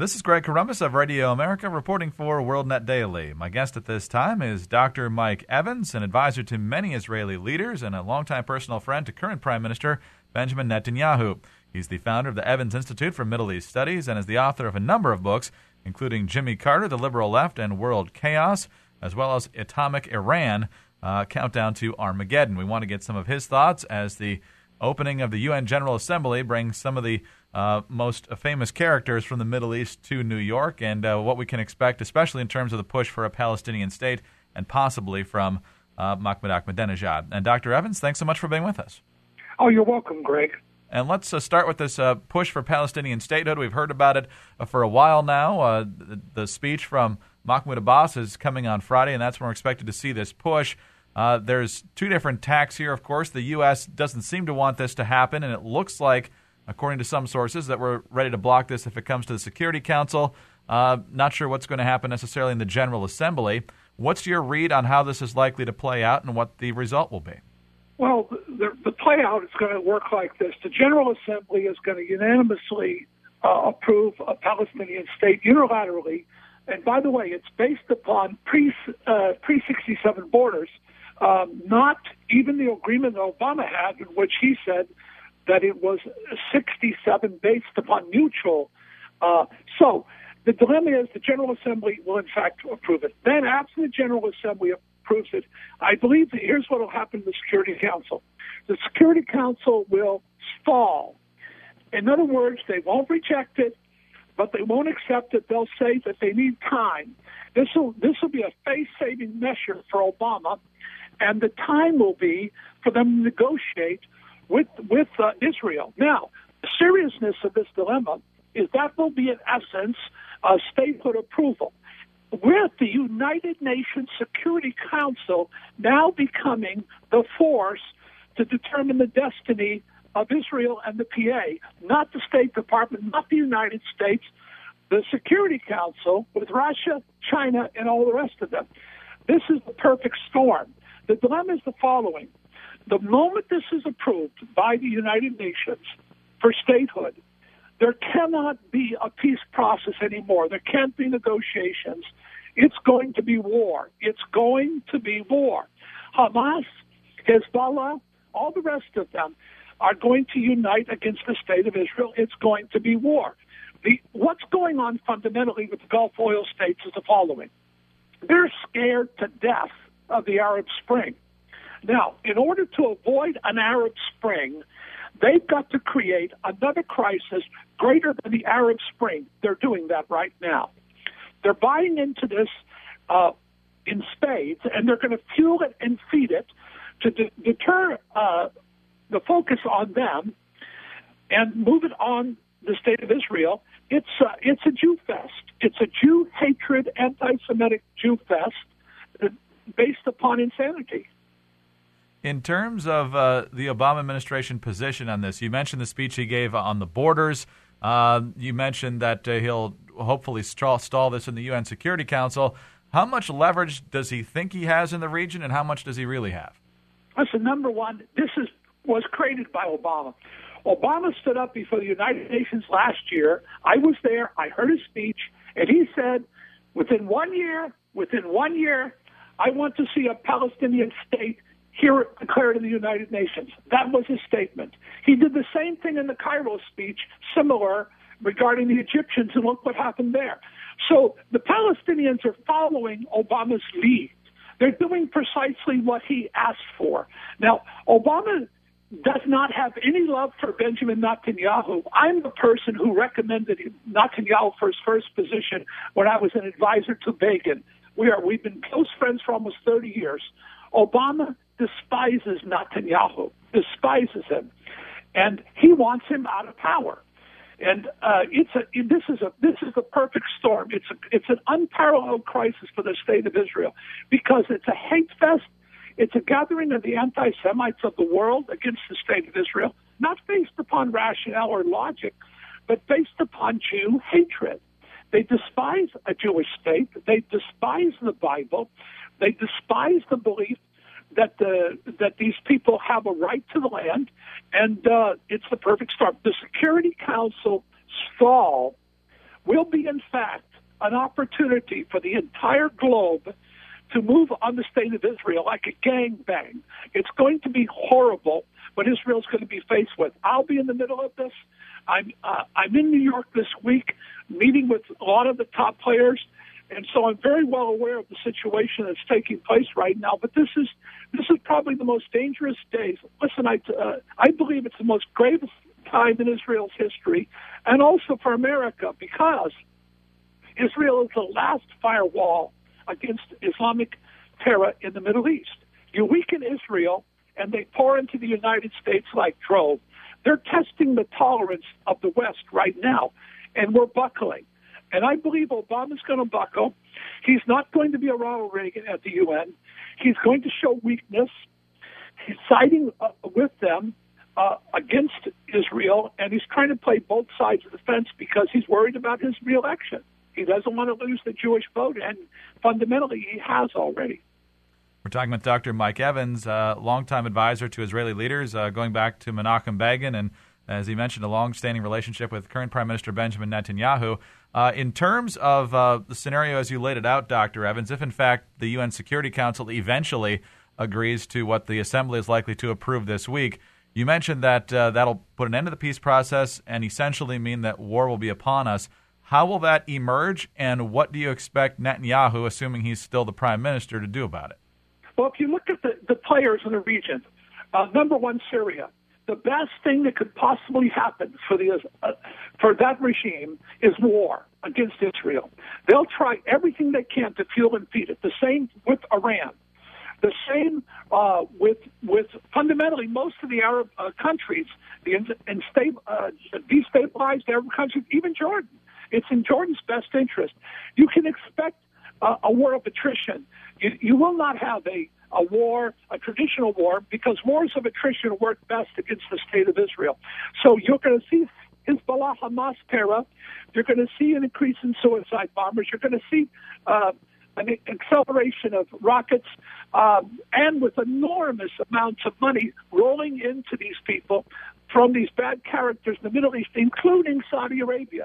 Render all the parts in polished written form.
This is Greg Corombos of Radio America reporting for WorldNet Daily. My guest at this time is Dr. Mike Evans, an advisor to many Israeli leaders and a longtime personal friend to current Prime Minister Benjamin Netanyahu. He's the founder of the Evans Institute for Middle East Studies and is the author of a number of books, including Jimmy Carter, The Liberal Left and World Chaos, as well as Atomic Iran, Countdown to Armageddon. We want to get some of his thoughts as the opening of the UN General Assembly brings some of the most famous characters from the Middle East to New York, and what we can expect, especially in terms of the push for a Palestinian state, and possibly from Mahmoud Ahmadinejad. And Dr. Evans, thanks so much for being with us. Oh, you're welcome, Greg. And let's start with this push for Palestinian statehood. We've heard about it for a while now. The speech from Mahmoud Abbas is coming on Friday, and that's when we're expected to see this push. There's two different tacks here, of course. The U.S. doesn't seem to want this to happen, and it looks like, according to some sources, that we're ready to block this if it comes to the Security Council. Not sure what's going to happen necessarily in the General Assembly. What's your read on how this is likely to play out and what the result will be? Well, the play out is going to work like this. The General Assembly is going to unanimously approve a Palestinian state unilaterally. And by the way, it's based upon pre-67 borders, not even the agreement that Obama had, in which he said that it was 67 based upon mutual. So the dilemma is the General Assembly will, in fact, approve it. Then after the General Assembly approves it, I believe that here's what will happen to the Security Council. The Security Council will stall. In other words, they won't reject it, but they won't accept it. They'll say that they need time. This will be a face-saving measure for Obama, and the time will be for them to negotiate with Israel. Now, the seriousness of this dilemma is that will be, in essence, a statehood approval, with the United Nations Security Council now becoming the force to determine the destiny of Israel and the PA, not the State Department, not the United States, the Security Council with Russia, China, and all the rest of them. This is the perfect storm. The dilemma is the following. The moment this is approved by the United Nations for statehood, there cannot be a peace process anymore. There can't be negotiations. It's going to be war. It's going to be war. Hamas, Hezbollah, all the rest of them are going to unite against the state of Israel. It's going to be war. What's going on fundamentally with the Gulf oil states is the following. They're scared to death of the Arab Spring. Now, in order to avoid an Arab Spring, they've got to create another crisis greater than the Arab Spring. They're doing that right now. They're buying into this in spades, and they're going to fuel it and feed it to deter the focus on them and move it on the state of Israel. It's a Jew fest. It's a Jew hatred, anti-Semitic Jew fest based upon insanity. In terms of the Obama administration position on this, you mentioned the speech he gave on the borders. You mentioned that he'll hopefully stall this in the UN Security Council. How much leverage does he think he has in the region, and how much does he really have? Listen, number one, was created by Obama. Obama stood up before the United Nations last year. I was there. I heard his speech, and he said, within 1 year, I want to see a Palestinian state here declared in the United Nations. That was his statement. He did the same thing in the Cairo speech, similar, regarding the Egyptians, and look what happened there. So the Palestinians are following Obama's lead. They're doing precisely what he asked for. Now, Obama does not have any love for Benjamin Netanyahu. I'm the person who recommended Netanyahu for his first position when I was an advisor to Begin. We've been close friends for almost 30 years. Obama despises Netanyahu, despises him, and he wants him out of power. And this is the perfect storm. It's an unparalleled crisis for the state of Israel because it's a hate fest. It's a gathering of the anti-Semites of the world against the state of Israel, not based upon rationale or logic, but based upon Jew hatred. They despise a Jewish state. They despise the Bible. They despise the belief that these people have a right to the land, and it's the perfect storm. The Security Council stall will be, in fact, an opportunity for the entire globe to move on the state of Israel like a gangbang. It's going to be horrible what Israel's going to be faced with. I'll be in the middle of this. I'm in New York this week, meeting with a lot of the top players, and so I'm very well aware of the situation that's taking place right now. But this is probably the most dangerous days. Listen, I believe it's the most gravest time in Israel's history, and also for America, because Israel is the last firewall against Islamic terror in the Middle East. You weaken Israel, and they pour into the United States like drove. They're testing the tolerance of the West right now, and we're buckling. And I believe Obama's going to buckle. He's not going to be a Ronald Reagan at the UN. He's going to show weakness. He's siding with them against Israel, and he's trying to play both sides of the fence because he's worried about his reelection. He doesn't want to lose the Jewish vote, and fundamentally he has already. We're talking with Dr. Mike Evans, longtime advisor to Israeli leaders, going back to Menachem Begin, and as he mentioned, a long-standing relationship with current Prime Minister Benjamin Netanyahu. In terms of the scenario as you laid it out, Dr. Evans, if in fact the UN Security Council eventually agrees to what the Assembly is likely to approve this week, you mentioned that that'll put an end to the peace process and essentially mean that war will be upon us. How will that emerge, and what do you expect Netanyahu, assuming he's still the prime minister, to do about it? Well, if you look at the players in the region, number one, Syria. The best thing that could possibly happen for that regime is war against Israel. They'll try everything they can to fuel and feed it. The same with Iran. The same with fundamentally most of the Arab countries, the destabilized Arab countries, even Jordan. It's in Jordan's best interest. You can expect a war of attrition. You will not have a war, a traditional war, because wars of attrition work best against the state of Israel. So you're going to see Hezbollah, Hamas terror. You're going to see an increase in suicide bombers. You're going to see an acceleration of rockets, and with enormous amounts of money rolling into these people from these bad characters in the Middle East, including Saudi Arabia.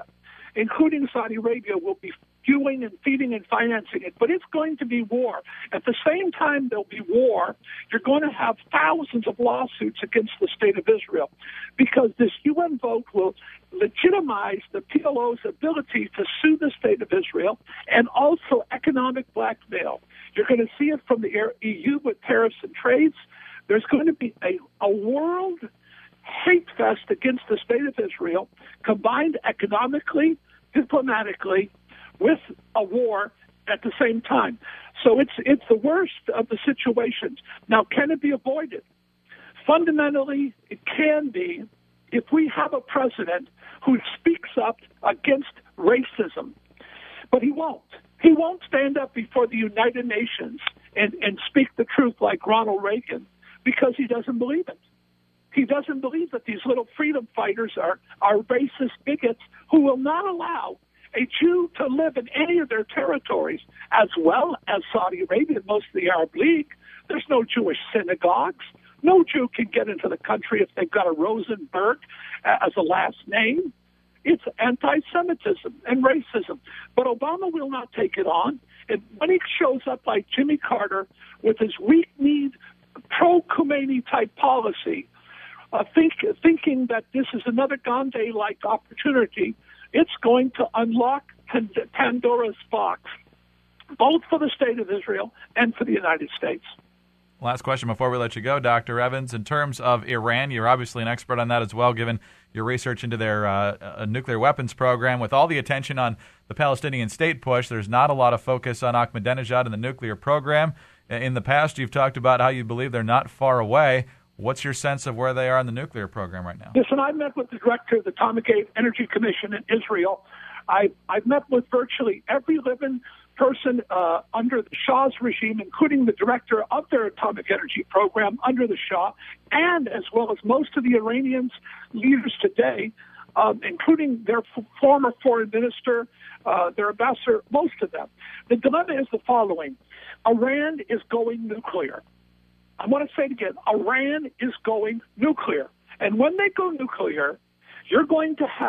Will be fueling and feeding and financing it. But it's going to be war. At the same time there'll be war, you're going to have thousands of lawsuits against the state of Israel, because this UN vote will legitimize the PLO's ability to sue the state of Israel, and also economic blackmail. You're going to see it from the EU with tariffs and trades. There's going to be a world hate fest against the state of Israel, combined economically, diplomatically, with a war at the same time. So it's the worst of the situations. Now, can it be avoided? Fundamentally, it can be if we have a president who speaks up against racism. But he won't. He won't stand up before the United Nations and speak the truth like Ronald Reagan, because he doesn't believe it. He doesn't believe that these little freedom fighters are racist bigots who will not allow a Jew to live in any of their territories, as well as Saudi Arabia and most of the Arab League. There's no Jewish synagogues. No Jew can get into the country if they've got a Rosenberg as a last name. It's anti-Semitism and racism. But Obama will not take it on. And when he shows up like Jimmy Carter with his weak-kneed, pro-Khomeini type policy, thinking that this is another Gandhi-like opportunity, it's going to unlock Pandora's box, both for the state of Israel and for the United States. Last question before we let you go, Dr. Evans. In terms of Iran, you're obviously an expert on that as well, given your research into their nuclear weapons program. With all the attention on the Palestinian state push, there's not a lot of focus on Ahmadinejad and the nuclear program. In the past, you've talked about how you believe they're not far away. What's your sense of where they are in the nuclear program right now? Listen, I met with the director of the Atomic Energy Commission in Israel. I've met with virtually every living person under the Shah's regime, including the director of their atomic energy program under the Shah, and as well as most of the Iranians leaders today, including their former foreign minister, their ambassador, most of them. The dilemma is the following. Iran is going nuclear. I want to say it again. Iran is going nuclear. And when they go nuclear, you're going to have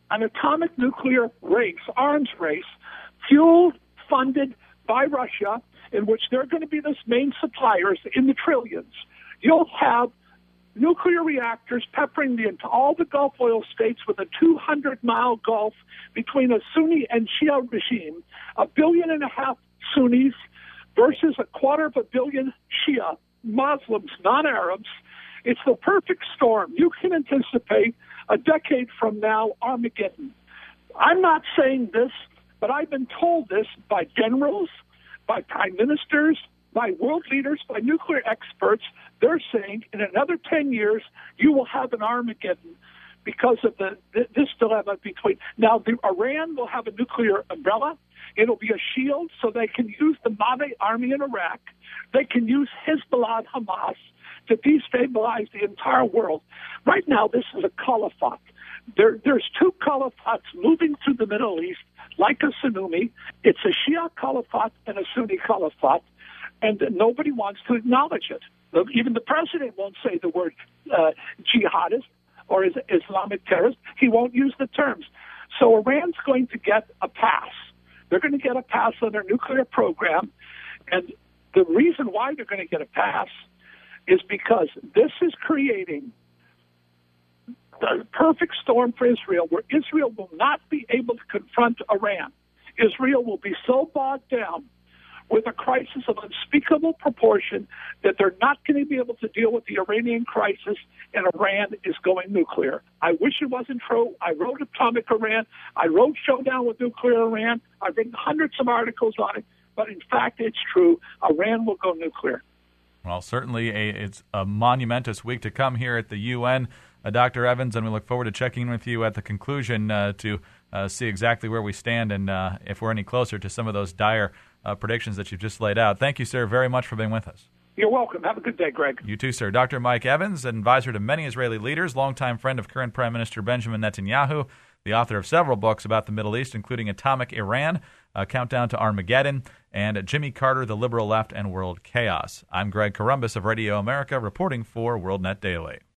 an atomic nuclear race, arms race, fueled, funded by Russia, in which they're going to be the main suppliers in the trillions. You'll have nuclear reactors peppering all the Gulf oil states with a 200-mile gulf between a Sunni and Shia regime, 1.5 billion Sunnis versus 250 million Shia Muslims, non-Arabs. It's the perfect storm. You can anticipate a decade from now Armageddon. I'm not saying this, but I've been told this by generals, by prime ministers, by world leaders, by nuclear experts. They're saying in another 10 years, you will have an Armageddon because of this dilemma between. Now, Iran will have a nuclear umbrella. It'll be a shield so they can use the Mahdi army in Iraq. They can use Hezbollah and Hamas to destabilize the entire world. Right now, this is a caliphate. There's two caliphates moving through the Middle East like a tsunami. It's a Shia caliphate and a Sunni caliphate, and nobody wants to acknowledge it. Even the president won't say the word jihadist or Islamic terrorist. He won't use the terms. So Iran's going to get a pass. They're going to get a pass on their nuclear program, and the reason why they're going to get a pass is because this is creating the perfect storm for Israel, where Israel will not be able to confront Iran. Israel will be so bogged down with a crisis of unspeakable proportion that they're not going to be able to deal with the Iranian crisis, and Iran is going nuclear. I wish it wasn't true. I wrote Atomic Iran. I wrote Showdown with Nuclear Iran. I've written hundreds of articles on it, but in fact, it's true. Iran will go nuclear. Well, certainly it's a monumentous week to come here at the UN, Dr. Evans, and we look forward to checking in with you at the conclusion to see exactly where we stand and if we're any closer to some of those dire predictions that you've just laid out. Thank you, sir, very much for being with us. You're welcome. Have a good day, Greg. You too, sir. Dr. Mike Evans, an advisor to many Israeli leaders, longtime friend of current Prime Minister Benjamin Netanyahu, the author of several books about the Middle East, including Atomic Iran, Countdown to Armageddon, and Jimmy Carter, The Liberal Left and World Chaos. I'm Greg Corombos of Radio America, reporting for WorldNet Daily.